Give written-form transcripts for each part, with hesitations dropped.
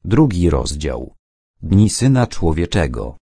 2 rozdział. Dni Syna Człowieczego.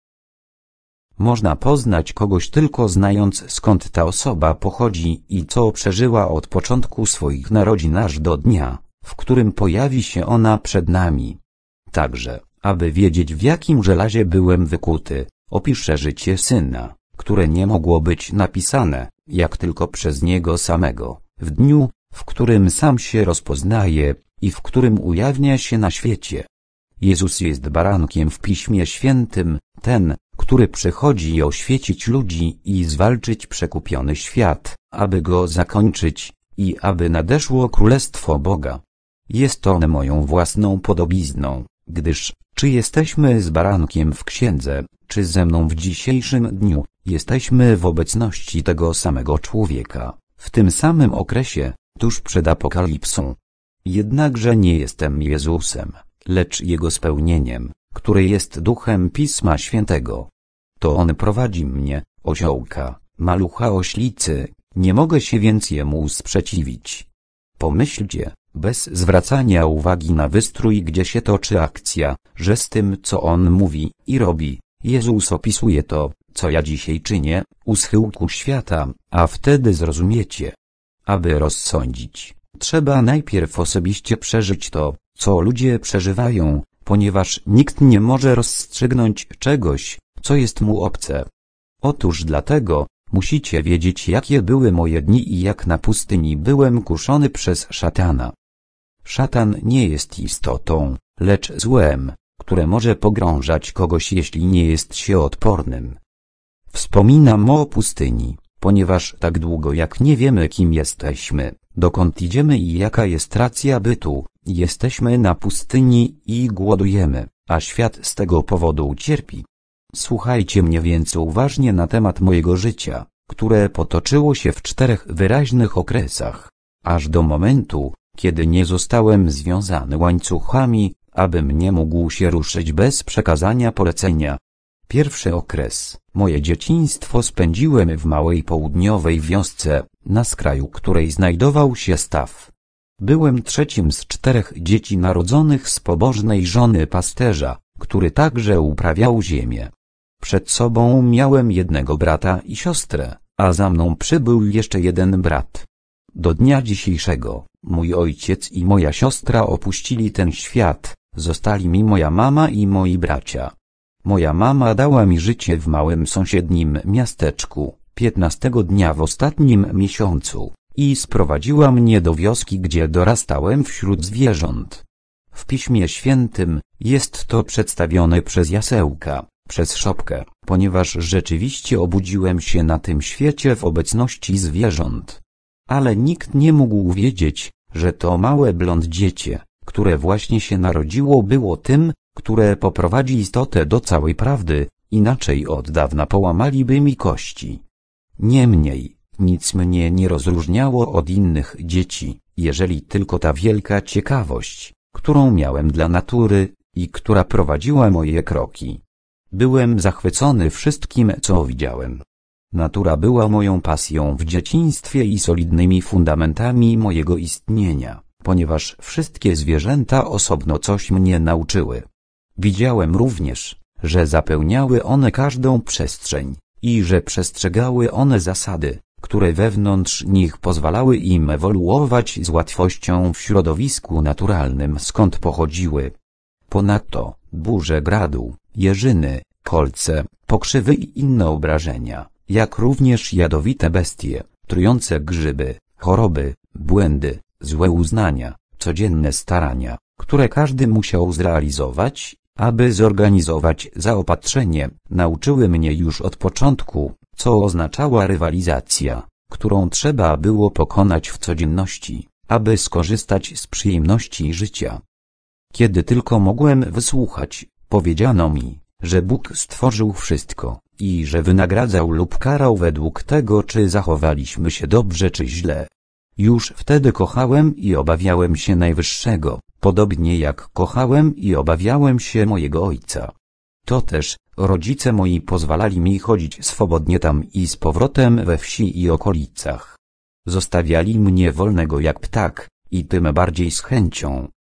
Można poznać kogoś tylko znając, skąd ta osoba pochodzi i co przeżyła od początku swoich narodzin aż do dnia, w którym pojawi się ona przed nami. Także, aby wiedzieć, w jakim żelazie byłem wykuty, opiszę życie Syna, które nie mogło być napisane, jak tylko przez Niego samego, w dniu, w którym sam się rozpoznaje i w którym ujawnia się na świecie. Jezus jest barankiem w Piśmie Świętym, ten, który przychodzi oświecić ludzi i zwalczyć przekupiony świat, aby go zakończyć i aby nadeszło Królestwo Boga. Jest on moją własną podobizną, gdyż, czy jesteśmy z barankiem w księdze, czy ze mną w dzisiejszym dniu, jesteśmy w obecności tego samego człowieka, w tym samym okresie, tuż przed apokalipsą. Jednakże nie jestem Jezusem, lecz Jego spełnieniem, który jest duchem Pisma Świętego. To On prowadzi mnie, osiołka, malucha oślicy, nie mogę się więc Jemu sprzeciwić. Pomyślcie, bez zwracania uwagi na wystrój, gdzie się toczy akcja, że z tym, co On mówi i robi, Jezus opisuje to, co ja dzisiaj czynię, u schyłku świata, a wtedy zrozumiecie. Aby rozsądzić, trzeba najpierw osobiście przeżyć to, co ludzie przeżywają, ponieważ nikt nie może rozstrzygnąć czegoś, co jest mu obce. Otóż dlatego musicie wiedzieć, jakie były moje dni i jak na pustyni byłem kuszony przez szatana. Szatan nie jest istotą, lecz złem, które może pogrążać kogoś, jeśli nie jest się odpornym. Wspominam o pustyni, ponieważ tak długo jak nie wiemy, kim jesteśmy, dokąd idziemy i jaka jest racja bytu, jesteśmy na pustyni i głodujemy, a świat z tego powodu cierpi. Słuchajcie mnie więc uważnie na temat mojego życia, które potoczyło się w 4 wyraźnych okresach, aż do momentu, kiedy nie zostałem związany łańcuchami, abym nie mógł się ruszyć bez przekazania polecenia. Pierwszy okres, moje dzieciństwo spędziłem w małej południowej wiosce, na skraju której znajdował się staw. Byłem 3. z 4 dzieci narodzonych z pobożnej żony pasterza, który także uprawiał ziemię. Przed sobą miałem jednego brata i siostrę, a za mną przybył jeszcze jeden brat. Do dnia dzisiejszego, mój ojciec i moja siostra opuścili ten świat, zostali mi moja mama i moi bracia. Moja mama dała mi życie w małym sąsiednim miasteczku, 15 dnia w ostatnim miesiącu, i sprowadziła mnie do wioski, gdzie dorastałem wśród zwierząt. W Piśmie Świętym jest to przedstawione przez jasełka, przez szopkę, ponieważ rzeczywiście obudziłem się na tym świecie w obecności zwierząt. Ale nikt nie mógł wiedzieć, że to małe blond dziecię, które właśnie się narodziło, było tym, które poprowadzi istotę do całej prawdy, inaczej od dawna połamaliby mi kości. Niemniej, nic mnie nie rozróżniało od innych dzieci, jeżeli tylko ta wielka ciekawość, którą miałem dla natury i która prowadziła moje kroki. Byłem zachwycony wszystkim, co widziałem. Natura była moją pasją w dzieciństwie i solidnymi fundamentami mojego istnienia, ponieważ wszystkie zwierzęta osobno coś mnie nauczyły. Widziałem również, że zapełniały one każdą przestrzeń i że przestrzegały one zasady, które wewnątrz nich pozwalały im ewoluować z łatwością w środowisku naturalnym, skąd pochodziły. Ponadto, burze gradu, jeżyny, kolce, pokrzywy i inne obrażenia, jak również jadowite bestie, trujące grzyby, choroby, błędy, złe uznania, codzienne starania, które każdy musiał zrealizować, aby zorganizować zaopatrzenie, nauczyły mnie już od początku, co oznaczała rywalizacja, którą trzeba było pokonać w codzienności, aby skorzystać z przyjemności życia. Kiedy tylko mogłem wysłuchać, powiedziano mi, że Bóg stworzył wszystko i że wynagradzał lub karał według tego, czy zachowaliśmy się dobrze czy źle. Już wtedy kochałem i obawiałem się Najwyższego, podobnie jak kochałem i obawiałem się mojego ojca. To też rodzice moi pozwalali mi chodzić swobodnie tam i z powrotem we wsi i okolicach. Zostawiali mnie wolnego jak ptak, i tym bardziej z chęcią,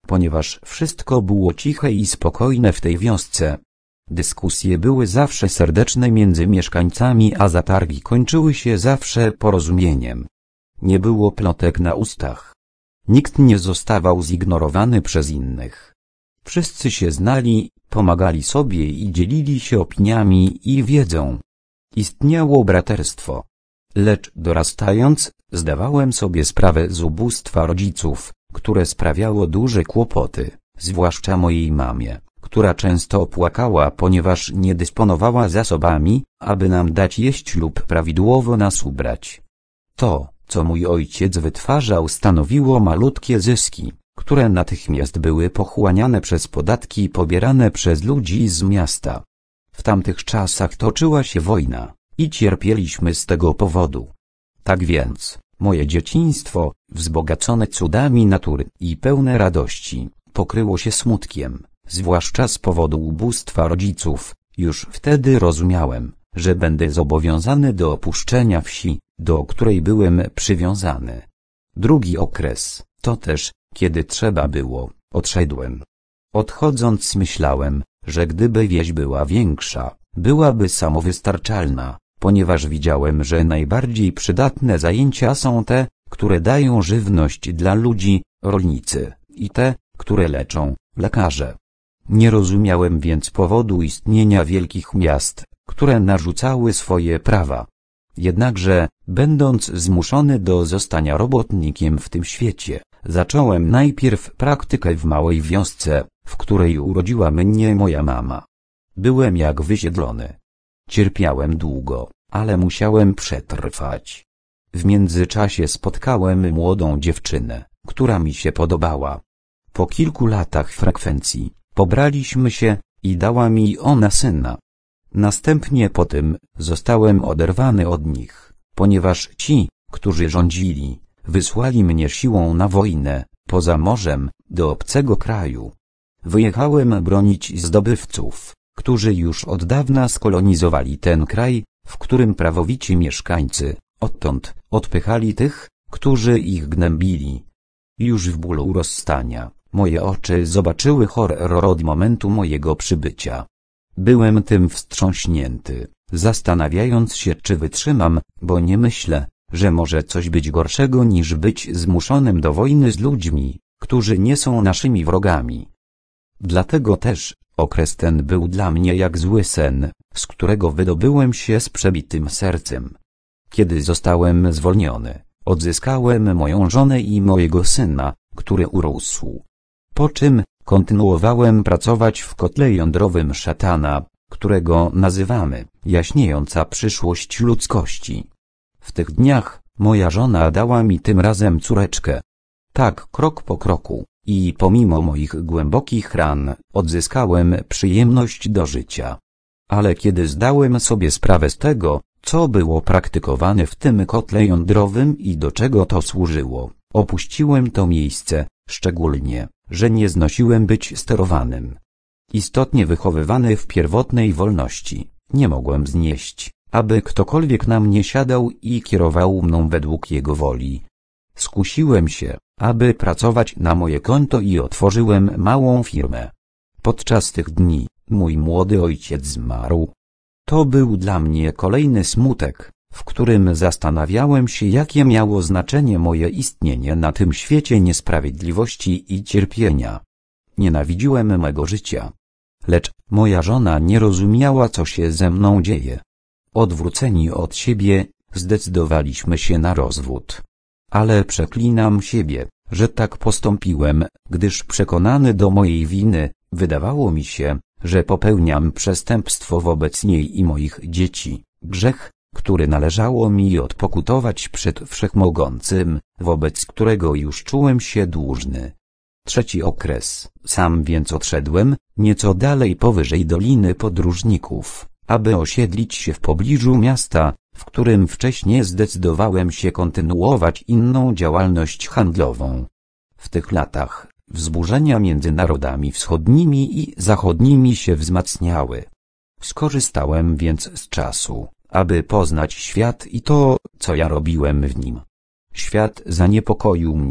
ponieważ wszystko było ciche i spokojne w tej wiosce. Dyskusje były zawsze serdeczne między mieszkańcami, a zatargi kończyły się zawsze porozumieniem. Nie było plotek na ustach. Nikt nie zostawał zignorowany przez innych. Wszyscy się znali, pomagali sobie i dzielili się opiniami i wiedzą. Istniało braterstwo. Lecz dorastając, zdawałem sobie sprawę z ubóstwa rodziców, które sprawiało duże kłopoty, zwłaszcza mojej mamie, która często płakała, ponieważ nie dysponowała zasobami, aby nam dać jeść lub prawidłowo nas ubrać. To, co mój ojciec wytwarzał, stanowiło malutkie zyski, które natychmiast były pochłaniane przez podatki pobierane przez ludzi z miasta. W tamtych czasach toczyła się wojna i cierpieliśmy z tego powodu. Tak więc, moje dzieciństwo, wzbogacone cudami natury i pełne radości, pokryło się smutkiem, zwłaszcza z powodu ubóstwa rodziców. Już wtedy rozumiałem, że będę zobowiązany do opuszczenia wsi, do której byłem przywiązany. Drugi okres, to też, kiedy trzeba było, odszedłem. Odchodząc myślałem, że gdyby wieś była większa, byłaby samowystarczalna, ponieważ widziałem, że najbardziej przydatne zajęcia są te, które dają żywność dla ludzi, rolnicy, i te, które leczą, lekarze. Nie rozumiałem więc powodu istnienia wielkich miast, które narzucały swoje prawa. Jednakże, będąc zmuszony do zostania robotnikiem w tym świecie, zacząłem najpierw praktykę w małej wiosce, w której urodziła mnie moja mama. Byłem jak wysiedlony. Cierpiałem długo, ale musiałem przetrwać. W międzyczasie spotkałem młodą dziewczynę, która mi się podobała. Po kilku latach frekwencji, pobraliśmy się i dała mi ona syna. Następnie po tym, zostałem oderwany od nich, ponieważ ci, którzy rządzili, wysłali mnie siłą na wojnę, poza morzem, do obcego kraju. Wyjechałem bronić zdobywców, którzy już od dawna skolonizowali ten kraj, w którym prawowici mieszkańcy, odtąd, odpychali tych, którzy ich gnębili. Już w bólu rozstania, moje oczy zobaczyły horror od momentu mojego przybycia. Byłem tym wstrząśnięty, zastanawiając się, czy wytrzymam, bo nie myślę, że może coś być gorszego niż być zmuszonym do wojny z ludźmi, którzy nie są naszymi wrogami. Dlatego też, okres ten był dla mnie jak zły sen, z którego wydobyłem się z przebitym sercem. Kiedy zostałem zwolniony, odzyskałem moją żonę i mojego syna, który urósł. Po czym, kontynuowałem pracować w kotle jądrowym szatana, którego nazywamy jaśniejąca przyszłość ludzkości. W tych dniach, moja żona dała mi tym razem córeczkę. Tak krok po kroku, i pomimo moich głębokich ran, odzyskałem przyjemność do życia. Ale kiedy zdałem sobie sprawę z tego, co było praktykowane w tym kotle jądrowym i do czego to służyło, opuściłem to miejsce, szczególnie, że nie znosiłem być sterowanym. Istotnie wychowywany w pierwotnej wolności, nie mogłem znieść, aby ktokolwiek na mnie siadał i kierował mną według jego woli. Skusiłem się, aby pracować na moje konto i otworzyłem małą firmę. Podczas tych dni, mój młody ojciec zmarł. To był dla mnie kolejny smutek, w którym zastanawiałem się, jakie miało znaczenie moje istnienie na tym świecie niesprawiedliwości i cierpienia. Nienawidziłem mego życia. Lecz moja żona nie rozumiała, co się ze mną dzieje. Odwróceni od siebie, zdecydowaliśmy się na rozwód. Ale przeklinam siebie, że tak postąpiłem, gdyż przekonany do mojej winy, wydawało mi się, że popełniam przestępstwo wobec niej i moich dzieci, grzech, który należało mi odpokutować przed Wszechmogącym, wobec którego już czułem się dłużny. Trzeci okres, sam więc odszedłem, nieco dalej powyżej Doliny Podróżników, aby osiedlić się w pobliżu miasta, w którym wcześniej zdecydowałem się kontynuować inną działalność handlową. W tych latach, wzburzenia między narodami wschodnimi i zachodnimi się wzmacniały. Skorzystałem więc z czasu, aby poznać świat i to, co ja robiłem w nim. Świat zaniepokoił mnie,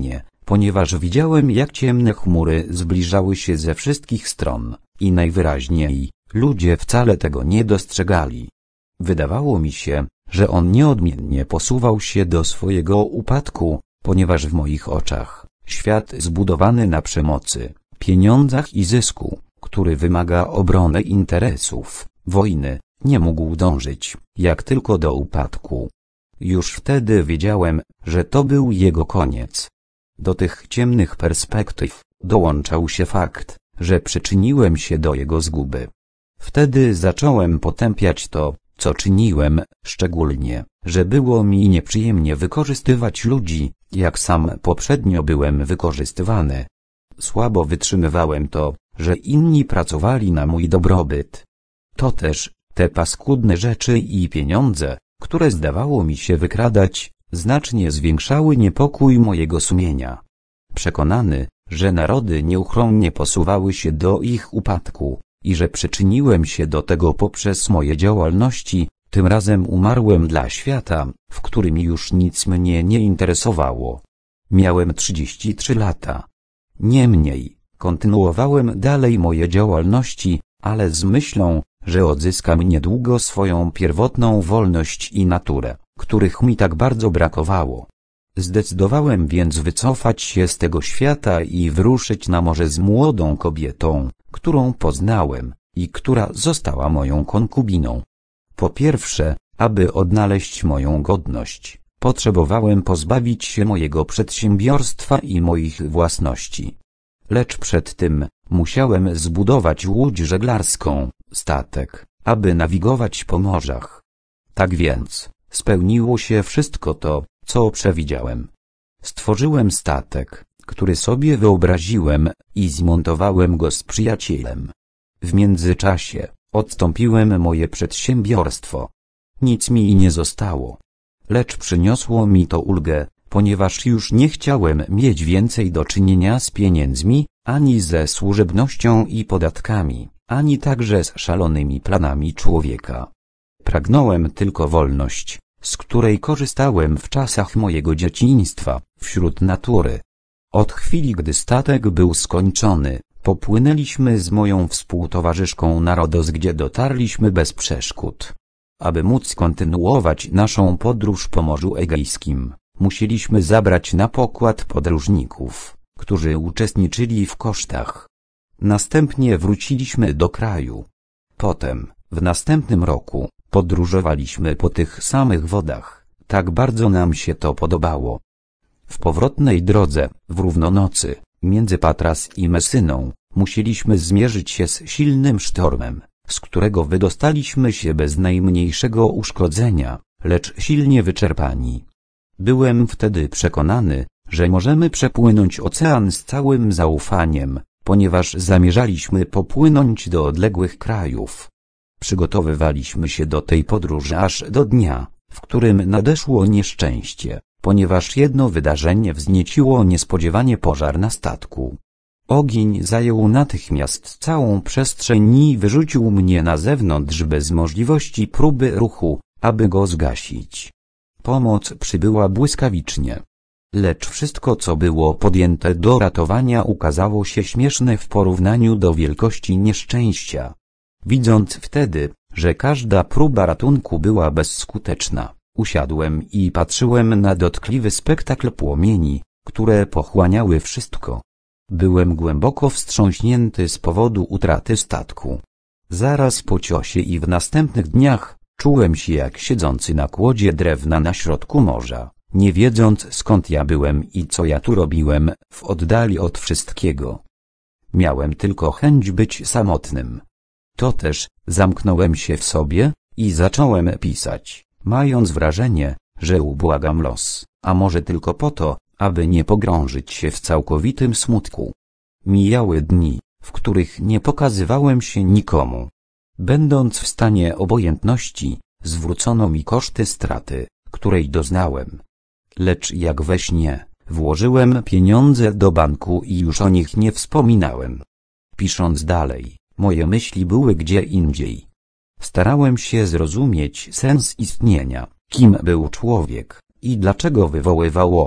ponieważ widziałem, jak ciemne chmury zbliżały się ze wszystkich stron i najwyraźniej ludzie wcale tego nie dostrzegali. Wydawało mi się, że on nieodmiennie posuwał się do swojego upadku, ponieważ w moich oczach świat zbudowany na przemocy, pieniądzach i zysku, który wymaga obrony interesów, wojny, nie mógł dążyć, jak tylko do upadku. Już wtedy wiedziałem, że to był jego koniec. Do tych ciemnych perspektyw dołączał się fakt, że przyczyniłem się do jego zguby. Wtedy zacząłem potępiać to, co czyniłem, szczególnie, że było mi nieprzyjemnie wykorzystywać ludzi, jak sam poprzednio byłem wykorzystywany. Słabo wytrzymywałem to, że inni pracowali na mój dobrobyt. To też, te paskudne rzeczy i pieniądze, które zdawało mi się wykradać, znacznie zwiększały niepokój mojego sumienia. Przekonany, że narody nieuchronnie posuwały się do ich upadku i że przyczyniłem się do tego poprzez moje działalności, tym razem umarłem dla świata, w którym już nic mnie nie interesowało. Miałem 33 lata. Niemniej, kontynuowałem dalej moje działalności, ale z myślą, że odzyskam niedługo swoją pierwotną wolność i naturę, których mi tak bardzo brakowało. Zdecydowałem więc wycofać się z tego świata i wyruszyć na morze z młodą kobietą, którą poznałem i która została moją konkubiną. Po pierwsze, aby odnaleźć moją godność, potrzebowałem pozbawić się mojego przedsiębiorstwa i moich własności. Lecz przed tym musiałem zbudować łódź żeglarską, statek, aby nawigować po morzach. Tak więc, spełniło się wszystko to, co przewidziałem. Stworzyłem statek, który sobie wyobraziłem, i zmontowałem go z przyjacielem. W międzyczasie odstąpiłem moje przedsiębiorstwo. Nic mi nie zostało. Lecz przyniosło mi to ulgę, ponieważ już nie chciałem mieć więcej do czynienia z pieniędzmi, ani ze służebnością i podatkami, ani także z szalonymi planami człowieka. Pragnąłem tylko wolność, z której korzystałem w czasach mojego dzieciństwa, wśród natury. Od chwili, gdy statek był skończony, popłynęliśmy z moją współtowarzyszką na Rodos, gdzie dotarliśmy bez przeszkód. Aby móc kontynuować naszą podróż po Morzu Egejskim, musieliśmy zabrać na pokład podróżników, którzy uczestniczyli w kosztach. Następnie wróciliśmy do kraju. Potem, w następnym roku, podróżowaliśmy po tych samych wodach, tak bardzo nam się to podobało. W powrotnej drodze, w równonocy, między Patras i Messyną, musieliśmy zmierzyć się z silnym sztormem, z którego wydostaliśmy się bez najmniejszego uszkodzenia, lecz silnie wyczerpani. Byłem wtedy przekonany, że możemy przepłynąć ocean z całym zaufaniem, ponieważ zamierzaliśmy popłynąć do odległych krajów. Przygotowywaliśmy się do tej podróży aż do dnia, w którym nadeszło nieszczęście, ponieważ jedno wydarzenie wznieciło niespodziewanie pożar na statku. Ogień zajął natychmiast całą przestrzeń i wyrzucił mnie na zewnątrz bez możliwości próby ruchu, aby go zgasić. Pomoc przybyła błyskawicznie. Lecz wszystko, co było podjęte do ratowania, ukazało się śmieszne w porównaniu do wielkości nieszczęścia. Widząc wtedy, że każda próba ratunku była bezskuteczna, usiadłem i patrzyłem na dotkliwy spektakl płomieni, które pochłaniały wszystko. Byłem głęboko wstrząśnięty z powodu utraty statku. Zaraz po ciosie i w następnych dniach czułem się jak siedzący na kłodzie drewna na środku morza, nie wiedząc, skąd ja byłem i co ja tu robiłem, w oddali od wszystkiego. Miałem tylko chęć być samotnym. To też zamknąłem się w sobie i zacząłem pisać, mając wrażenie, że ubłagam los, a może tylko po to, aby nie pogrążyć się w całkowitym smutku. Mijały dni, w których nie pokazywałem się nikomu. Będąc w stanie obojętności, zwrócono mi koszty straty, której doznałem. Lecz jak we śnie, włożyłem pieniądze do banku i już o nich nie wspominałem. Pisząc dalej, moje myśli były gdzie indziej. Starałem się zrozumieć sens istnienia, kim był człowiek i dlaczego wywoływał on,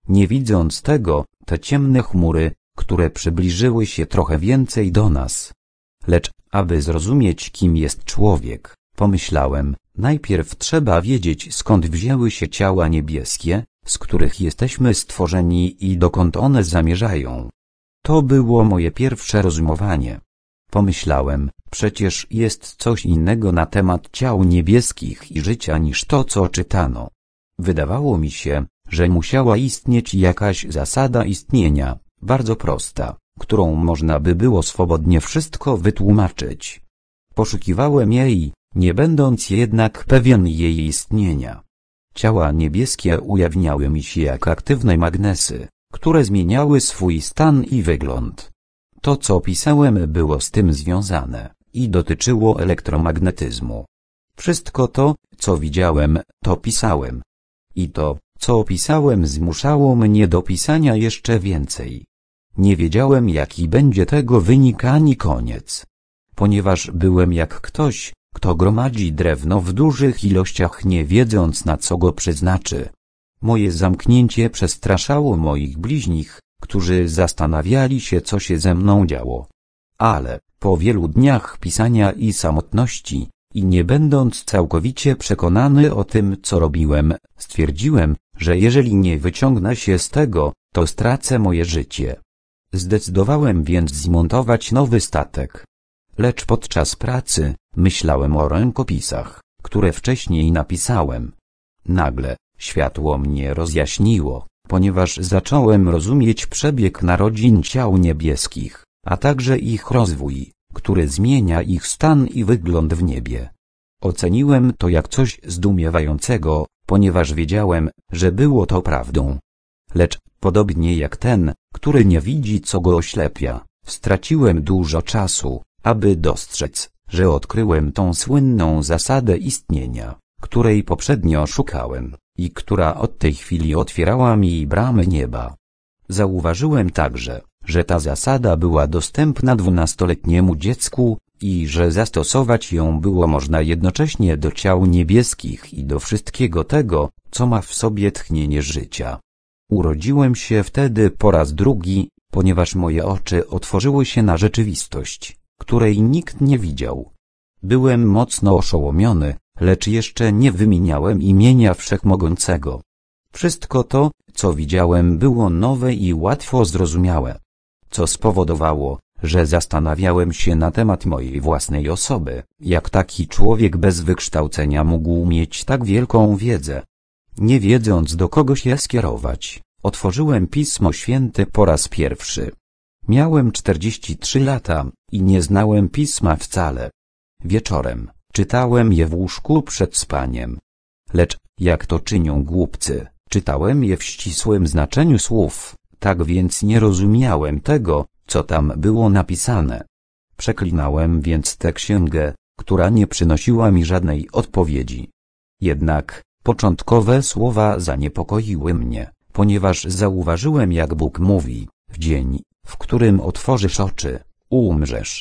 nie widząc tego, te ciemne chmury, które przybliżyły się trochę więcej do nas. Lecz, aby zrozumieć, kim jest człowiek, pomyślałem, najpierw trzeba wiedzieć, skąd wzięły się ciała niebieskie, z których jesteśmy stworzeni i dokąd one zamierzają. To było moje pierwsze rozumowanie. Pomyślałem, przecież jest coś innego na temat ciał niebieskich i życia niż to, co czytano. Wydawało mi się, że musiała istnieć jakaś zasada istnienia, bardzo prosta, którą można by było swobodnie wszystko wytłumaczyć. Poszukiwałem jej, nie będąc jednak pewien jej istnienia. Ciała niebieskie ujawniały mi się jak aktywne magnesy, które zmieniały swój stan i wygląd. To, co pisałem, było z tym związane i dotyczyło elektromagnetyzmu. Wszystko to, co widziałem, to pisałem. I to, co opisałem, zmuszało mnie do pisania jeszcze więcej. Nie wiedziałem, jaki będzie tego wynik ani koniec. Ponieważ byłem jak ktoś, kto gromadzi drewno w dużych ilościach, nie wiedząc, na co go przeznaczy. Moje zamknięcie przestraszało moich bliźnich, którzy zastanawiali się, co się ze mną działo. Ale, po wielu dniach pisania i samotności, i nie będąc całkowicie przekonany o tym, co robiłem, stwierdziłem, że jeżeli nie wyciągnę się z tego, to stracę moje życie. Zdecydowałem więc zmontować nowy statek. Lecz podczas pracy, myślałem o rękopisach, które wcześniej napisałem. Nagle, światło mnie rozjaśniło, ponieważ zacząłem rozumieć przebieg narodzin ciał niebieskich, a także ich rozwój, który zmienia ich stan i wygląd w niebie. Oceniłem to jak coś zdumiewającego, ponieważ wiedziałem, że było to prawdą. Lecz, podobnie jak ten, który nie widzi, co go oślepia, straciłem dużo czasu, aby dostrzec, że odkryłem tą słynną zasadę istnienia, której poprzednio szukałem, i która od tej chwili otwierała mi bramy nieba. Zauważyłem także, że ta zasada była dostępna 12-letniemu dziecku i że zastosować ją było można jednocześnie do ciał niebieskich i do wszystkiego tego, co ma w sobie tchnienie życia. Urodziłem się wtedy po raz drugi, ponieważ moje oczy otworzyły się na rzeczywistość, której nikt nie widział. Byłem mocno oszołomiony, lecz jeszcze nie wymieniałem imienia Wszechmogącego. Wszystko to, co widziałem, było nowe i łatwo zrozumiałe, co spowodowało, że zastanawiałem się na temat mojej własnej osoby, jak taki człowiek bez wykształcenia mógł mieć tak wielką wiedzę. Nie wiedząc, do kogo się skierować, otworzyłem Pismo Święte po raz pierwszy. Miałem 43 lata i nie znałem Pisma wcale. Wieczorem czytałem je w łóżku przed spaniem. Lecz, jak to czynią głupcy, czytałem je w ścisłym znaczeniu słów, tak więc nie rozumiałem tego, co tam było napisane. Przeklinałem więc tę księgę, która nie przynosiła mi żadnej odpowiedzi. Jednak, początkowe słowa zaniepokoiły mnie, ponieważ zauważyłem, jak Bóg mówi, w dzień, w którym otworzysz oczy, umrzesz.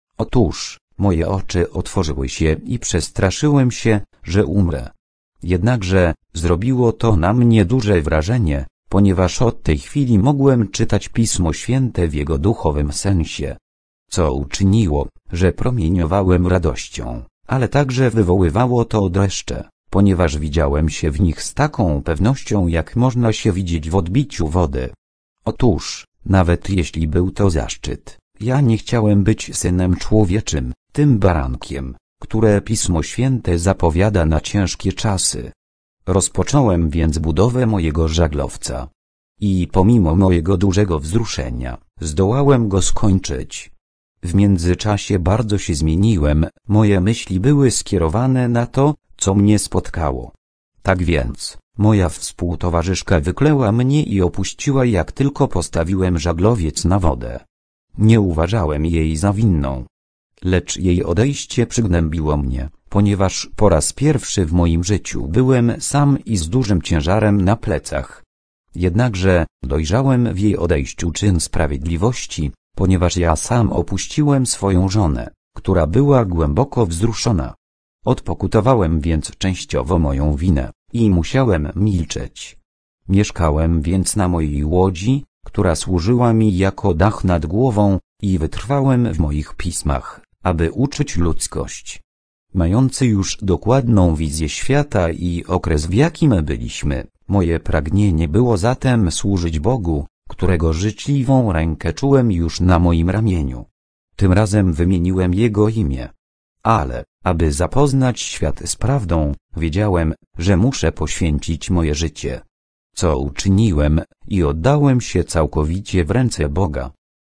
Otóż, moje oczy otworzyły się i przestraszyłem się, że umrę. Jednakże, zrobiło to na mnie duże wrażenie, ponieważ od tej chwili mogłem czytać Pismo Święte w jego duchowym sensie. Co uczyniło, że promieniowałem radością, ale także wywoływało to dreszcze, ponieważ widziałem się w nich z taką pewnością, jak można się widzieć w odbiciu wody. Otóż, nawet jeśli był to zaszczyt, ja nie chciałem być synem człowieczym, tym barankiem, które Pismo Święte zapowiada na ciężkie czasy. Rozpocząłem więc budowę mojego żaglowca. I pomimo mojego dużego wzruszenia, zdołałem go skończyć. W międzyczasie bardzo się zmieniłem, moje myśli były skierowane na to, co mnie spotkało. Tak więc, moja współtowarzyszka wykleła mnie i opuściła, jak tylko postawiłem żaglowiec na wodę. Nie uważałem jej za winną. Lecz jej odejście przygnębiło mnie, ponieważ po raz pierwszy w moim życiu byłem sam i z dużym ciężarem na plecach. Jednakże dojrzałem w jej odejściu czyn sprawiedliwości, ponieważ ja sam opuściłem swoją żonę, która była głęboko wzruszona. Odpokutowałem więc częściowo moją winę i musiałem milczeć. Mieszkałem więc na mojej łodzi, która służyła mi jako dach nad głową, i wytrwałem w moich pismach, aby uczyć ludzkość. Mający już dokładną wizję świata i okres, w jakim byliśmy, moje pragnienie było zatem służyć Bogu, którego życzliwą rękę czułem już na moim ramieniu. Tym razem wymieniłem Jego imię. Ale, aby zapoznać świat z prawdą, wiedziałem, że muszę poświęcić moje życie. Co uczyniłem, i oddałem się całkowicie w ręce Boga.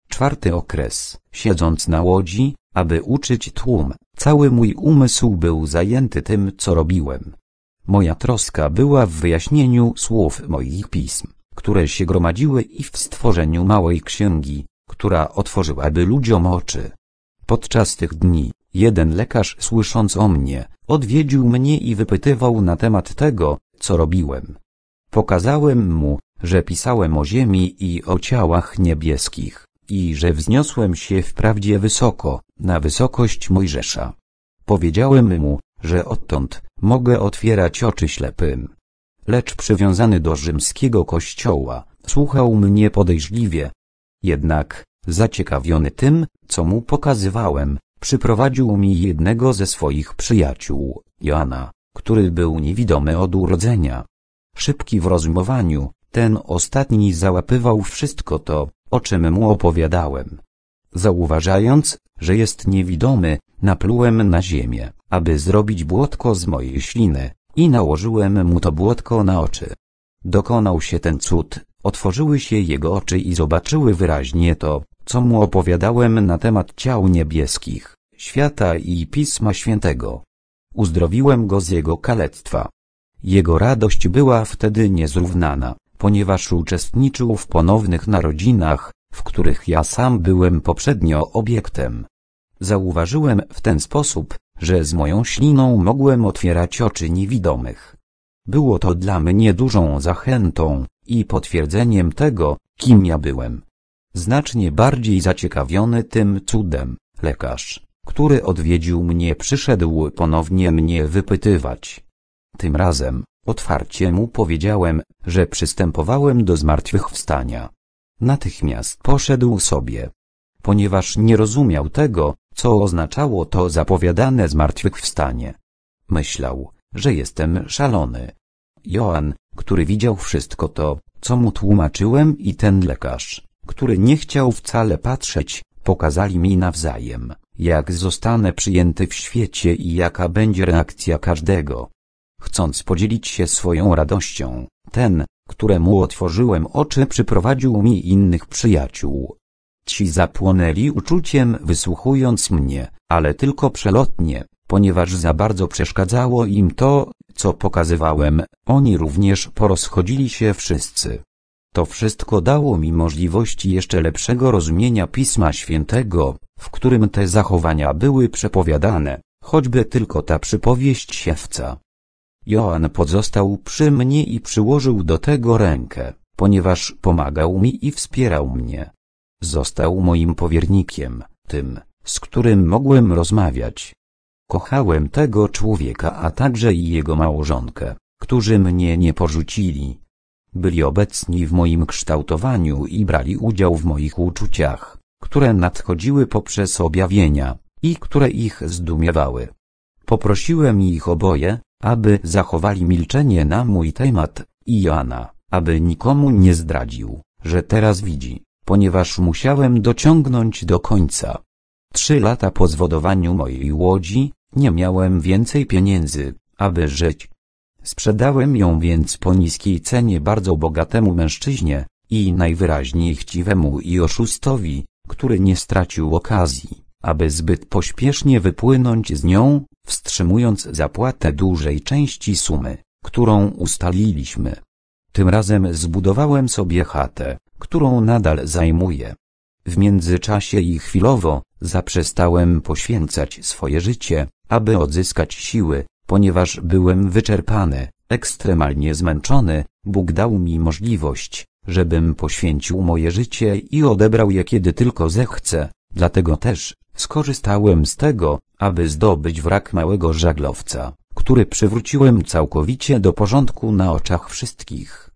4. okres. Siedząc na łodzi, aby uczyć tłum, cały mój umysł był zajęty tym, co robiłem. Moja troska była w wyjaśnieniu słów moich pism, które się gromadziły, i w stworzeniu małej księgi, która otworzyłaby ludziom oczy. Podczas tych dni, jeden lekarz, słysząc o mnie, odwiedził mnie i wypytywał na temat tego, co robiłem. Pokazałem mu, że pisałem o ziemi i o ciałach niebieskich, i że wzniosłem się wprawdzie wysoko, na wysokość Mojżesza. Powiedziałem mu, że odtąd mogę otwierać oczy ślepym. Lecz przywiązany do rzymskiego kościoła, słuchał mnie podejrzliwie. Jednak, zaciekawiony tym, co mu pokazywałem, przyprowadził mi jednego ze swoich przyjaciół, Joana, który był niewidomy od urodzenia. Szybki w rozumowaniu, ten ostatni załapywał wszystko to, o czym mu opowiadałem. Zauważając, że jest niewidomy, naplułem na ziemię, aby zrobić błotko z mojej śliny, i nałożyłem mu to błotko na oczy. Dokonał się ten cud, otworzyły się jego oczy i zobaczyły wyraźnie to, co mu opowiadałem na temat ciał niebieskich, świata i Pisma Świętego. Uzdrowiłem go z jego kalectwa. Jego radość była wtedy niezrównana, ponieważ uczestniczył w ponownych narodzinach, w których ja sam byłem poprzednio obiektem. Zauważyłem w ten sposób, że z moją śliną mogłem otwierać oczy niewidomych. Było to dla mnie dużą zachętą i potwierdzeniem tego, kim ja byłem. Znacznie bardziej zaciekawiony tym cudem, lekarz, który odwiedził mnie, przyszedł ponownie mnie wypytywać. Tym razem, otwarcie mu powiedziałem, że przystępowałem do zmartwychwstania. Natychmiast poszedł sobie. Ponieważ nie rozumiał tego, co oznaczało to zapowiadane zmartwychwstanie. Myślał, że jestem szalony. Joan, który widział wszystko to, co mu tłumaczyłem, i ten lekarz, który nie chciał wcale patrzeć, pokazali mi nawzajem, jak zostanę przyjęty w świecie i jaka będzie reakcja każdego. Chcąc podzielić się swoją radością, ten, któremu otworzyłem oczy, przyprowadził mi innych przyjaciół. Ci zapłonęli uczuciem, wysłuchując mnie, ale tylko przelotnie, ponieważ za bardzo przeszkadzało im to, co pokazywałem. Oni również porozchodzili się wszyscy. To wszystko dało mi możliwość jeszcze lepszego rozumienia Pisma Świętego, w którym te zachowania były przepowiadane, choćby tylko ta przypowieść siewca. Joan pozostał przy mnie i przyłożył do tego rękę, ponieważ pomagał mi i wspierał mnie. Został moim powiernikiem, tym, z którym mogłem rozmawiać. Kochałem tego człowieka, a także i jego małżonkę, którzy mnie nie porzucili. Byli obecni w moim kształtowaniu i brali udział w moich uczuciach, które nadchodziły poprzez objawienia, i które ich zdumiewały. Poprosiłem ich oboje, aby zachowali milczenie na mój temat, i Joana, aby nikomu nie zdradził, że teraz widzi, ponieważ musiałem dociągnąć do końca. 3 lata po zwodowaniu mojej łodzi, nie miałem więcej pieniędzy, aby żyć. Sprzedałem ją więc po niskiej cenie bardzo bogatemu mężczyźnie, i najwyraźniej chciwemu i oszustowi, który nie stracił okazji, aby zbyt pośpiesznie wypłynąć z nią, wstrzymując zapłatę dużej części sumy, którą ustaliliśmy. Tym razem zbudowałem sobie chatę, którą nadal zajmuję. W międzyczasie i chwilowo zaprzestałem poświęcać swoje życie, aby odzyskać siły, ponieważ byłem wyczerpany, ekstremalnie zmęczony. Bóg dał mi możliwość, żebym poświęcił moje życie i odebrał je kiedy tylko zechce, dlatego też skorzystałem z tego, aby zdobyć wrak małego żaglowca, który przywróciłem całkowicie do porządku na oczach wszystkich.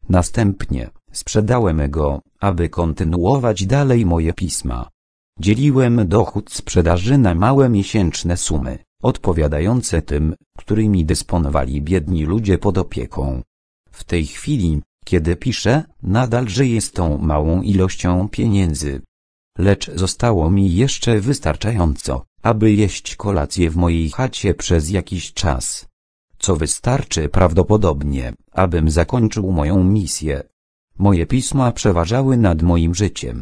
Następnie sprzedałem go, aby kontynuować dalej moje pisma. Dzieliłem dochód sprzedaży na małe miesięczne sumy, odpowiadające tym, którymi dysponowali biedni ludzie pod opieką. W tej chwili, kiedy piszę, nadal żyję z tą małą ilością pieniędzy. Lecz zostało mi jeszcze wystarczająco, aby jeść kolację w mojej chacie przez jakiś czas. Co wystarczy prawdopodobnie, abym zakończył moją misję. Moje pisma przeważały nad moim życiem.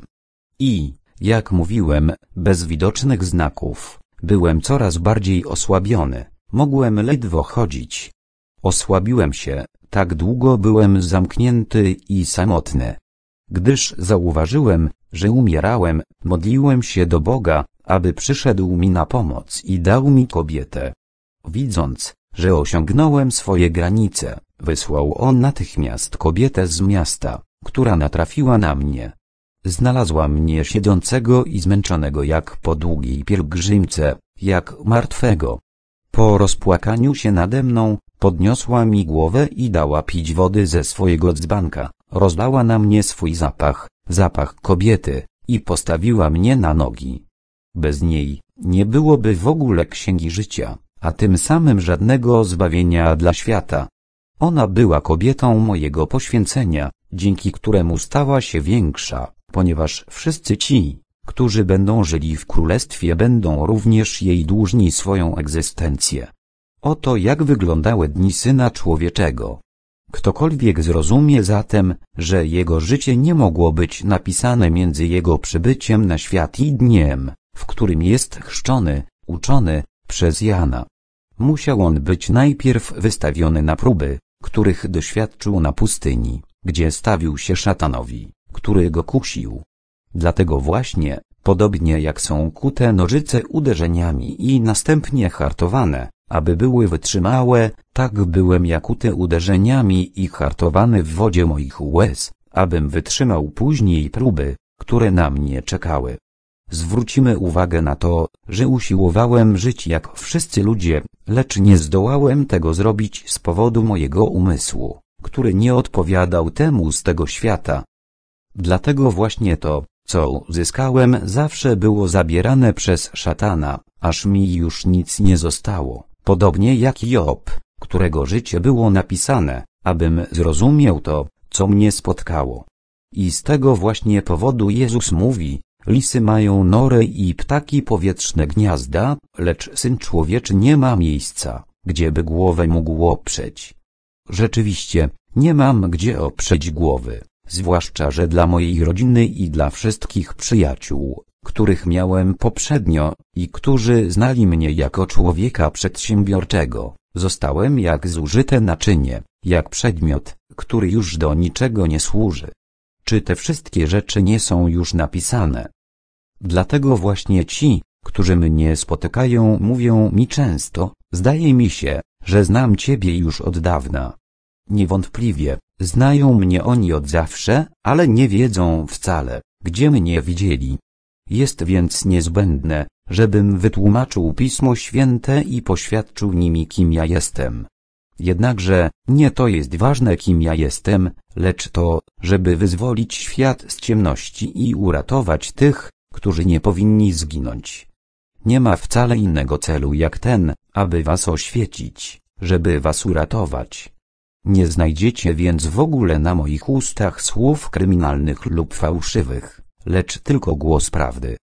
I, jak mówiłem, bez widocznych znaków, byłem coraz bardziej osłabiony, mogłem ledwo chodzić. Osłabiłem się, tak długo byłem zamknięty i samotny. Gdyż zauważyłem, że umierałem, modliłem się do Boga, aby przyszedł mi na pomoc i dał mi kobietę. Widząc, że osiągnąłem swoje granice, wysłał on natychmiast kobietę z miasta, która natrafiła na mnie. Znalazła mnie siedzącego i zmęczonego jak po długiej pielgrzymce, jak martwego. Po rozpłakaniu się nade mną, podniosła mi głowę i dała pić wody ze swojego dzbanka, rozlała na mnie swój zapach, zapach kobiety, i postawiła mnie na nogi. Bez niej nie byłoby w ogóle księgi życia, a tym samym żadnego zbawienia dla świata. Ona była kobietą mojego poświęcenia, dzięki któremu stała się większa, ponieważ wszyscy ci, którzy będą żyli w królestwie, będą również jej dłużni swoją egzystencję. Oto jak wyglądały dni Syna Człowieczego. Ktokolwiek zrozumie zatem, że jego życie nie mogło być napisane między jego przybyciem na świat i dniem, w którym jest chrzczony, uczony przez Jana. Musiał on być najpierw wystawiony na próby, których doświadczył na pustyni, gdzie stawił się szatanowi, który go kusił. Dlatego właśnie, podobnie jak są kute nożyce uderzeniami i następnie hartowane, aby były wytrzymałe, tak byłem ja kuty uderzeniami i hartowany w wodzie moich łez, abym wytrzymał później próby, które na mnie czekały. Zwrócimy uwagę na to, że usiłowałem żyć jak wszyscy ludzie, lecz nie zdołałem tego zrobić z powodu mojego umysłu, który nie odpowiadał temu z tego świata. Dlatego właśnie to, co uzyskałem, zawsze było zabierane przez szatana, aż mi już nic nie zostało, podobnie jak Job, którego życie było napisane, abym zrozumiał to, co mnie spotkało. I z tego właśnie powodu Jezus mówi: lisy mają nory i ptaki powietrzne gniazda, lecz Syn Człowieczy nie ma miejsca, gdzie by głowę mógł oprzeć. Rzeczywiście, nie mam gdzie oprzeć głowy, zwłaszcza że dla mojej rodziny i dla wszystkich przyjaciół, których miałem poprzednio i którzy znali mnie jako człowieka przedsiębiorczego, zostałem jak zużyte naczynie, jak przedmiot, który już do niczego nie służy. Czy te wszystkie rzeczy nie są już napisane? Dlatego właśnie ci, którzy mnie spotykają, mówią mi często: zdaje mi się, że znam Ciebie już od dawna. Niewątpliwie, znają mnie oni od zawsze, ale nie wiedzą wcale, gdzie mnie widzieli. Jest więc niezbędne, żebym wytłumaczył Pismo Święte i poświadczył nimi, kim ja jestem. Jednakże, nie to jest ważne, kim ja jestem, lecz to, żeby wyzwolić świat z ciemności i uratować tych, którzy nie powinni zginąć. Nie ma wcale innego celu jak ten, aby was oświecić, żeby was uratować. Nie znajdziecie więc w ogóle na moich ustach słów kryminalnych lub fałszywych, lecz tylko głos prawdy.